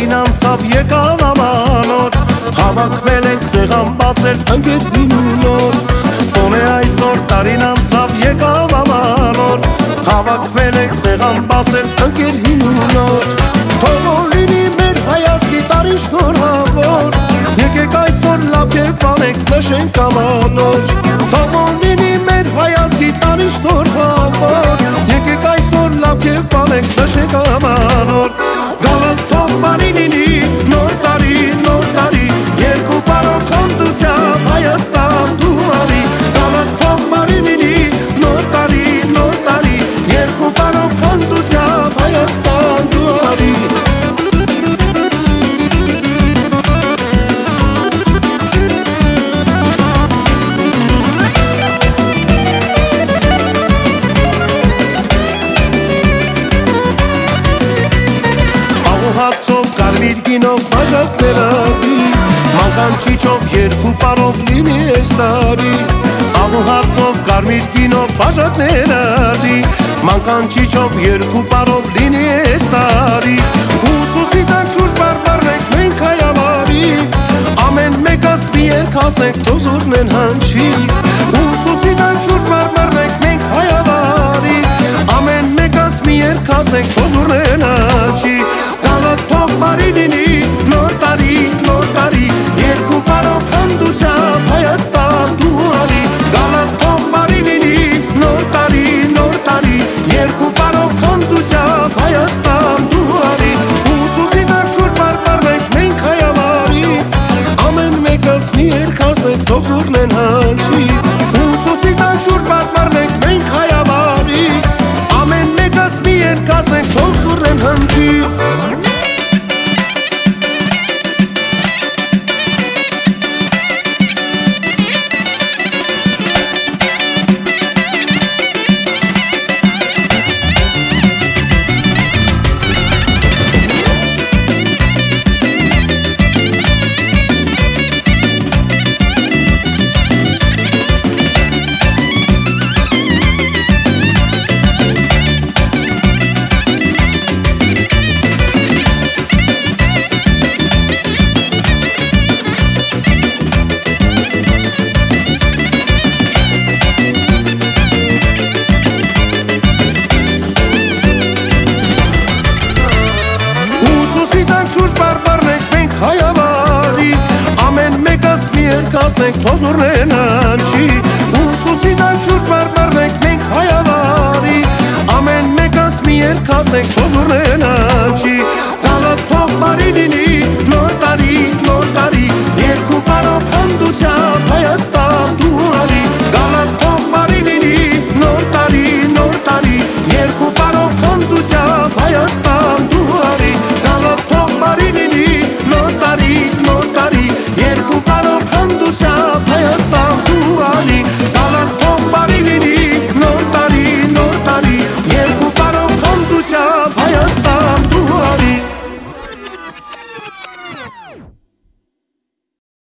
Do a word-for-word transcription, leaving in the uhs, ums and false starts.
տարին անցավ եկավ ամանոր, հավաքվել ենք սեղան բացել ընկերին ու նոր։ Տոն է այսօր տարին անցավ եկավ ամանոր, հավաքվել ենք սեղան բացել ընկերին ու նոր։ Թող որ լինի մեր հայազգի տարին շնորհավոր, եկեք այսօր լավ կերպ անենք նշենք ամանոր։ Թող որ լինի մեր հայազգի տարին շնորհավոր, եկեք այսօր լավ կերպ անենք նշենք ամանոր։ Գալը թող բարի լինի, նոր տարի, նոր տարի, երկու բարով խնդությամբ Հայաստան դու արի։ Գալը թող բարի լինի, նոր տարի, նոր տարի, երկու բարով խնդությամբ Հայաստան դու արի։ Հացով կարմիր գինով բաժակներարի, մանկանչիչով երկու պարով լինի այս տարի։ Աղու հացով կարմիր գինով բաժակներարի, մանկանչիչով երկու պարով լինի այս տարի։ Ուսուսի տակ շուրջ բարբառենք մենք հայավարի, ամեն մեկս մի երգ ասենք թող զուռնեն հնչի։ Ուսուսի տակ շուրջ բարբառենք մենք հայավարի, ամեն մեկս մի երգ ասենք թող զուռնեն հնչի։ Թող բարի լինի, նոր տարի, նոր տարի, երկու բարով խնդությամբ Հայաստան դու արի։ Գալը թող բարի լինի, նոր տարի, նոր տարի, երկու բարով խնդությամբ Հայաստան դու արի։ Ուսուսի տակ շուրջ բարբառենք մենք հայավարի, ամեն մեկս մի երգ ասենք թող զուռնեն հնչի։ Ուսուսի տակ շուրջ բարբառենք մենք հայավարի, ամեն մեկս մի երգ ասենք թող զուռնեն հնչի։ Շուրջ բարբառենք մենք հայավարի, ամեն մեկս մի երգ ասենք թող զուռնեն հնչի։ Ուսուսի տակ շուրջ բարբառենք մենք հայավարի, ամեն մեկս մի երգ ասենք թող զուռնեն հնչի։